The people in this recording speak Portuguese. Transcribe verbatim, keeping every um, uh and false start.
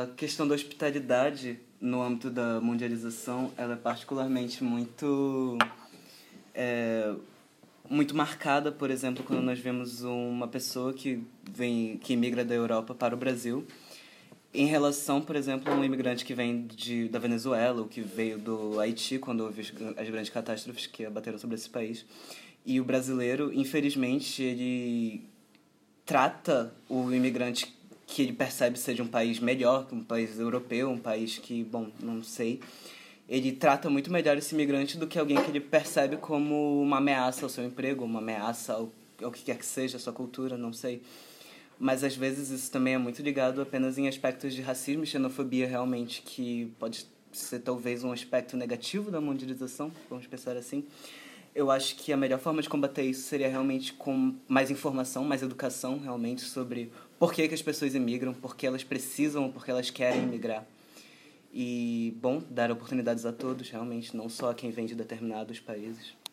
A questão da hospitalidade no âmbito da mundialização, ela é particularmente muito, é, muito marcada, por exemplo, quando nós vemos uma pessoa que vem, que migra da Europa para o Brasil, em relação, por exemplo, a um imigrante que vem de, da Venezuela, ou que veio do Haiti, quando houve as, as grandes catástrofes que abateram sobre esse país. E o brasileiro, infelizmente, ele trata o imigrante que ele percebe ser de um país melhor, um país europeu, um país que, bom, não sei, ele trata muito melhor esse imigrante do que alguém que ele percebe como uma ameaça ao seu emprego, uma ameaça ao, ao que quer que seja, à sua cultura, não sei. Mas às vezes isso também é muito ligado apenas em aspectos de racismo e xenofobia, realmente, que pode ser talvez um aspecto negativo da mundialização, vamos pensar assim. Eu acho que a melhor forma de combater isso seria realmente com mais informação, mais educação, realmente, sobre por que, que as pessoas imigram, por que elas precisam, por que elas querem imigrar. E, bom, dar oportunidades a todos, realmente, não só a quem vem de determinados países.